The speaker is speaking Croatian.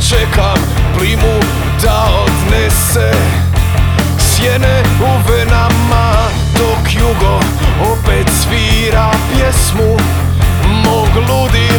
čekam plimu da odnese sjene u venama, dok jugo opet svira pjesmu mog ludi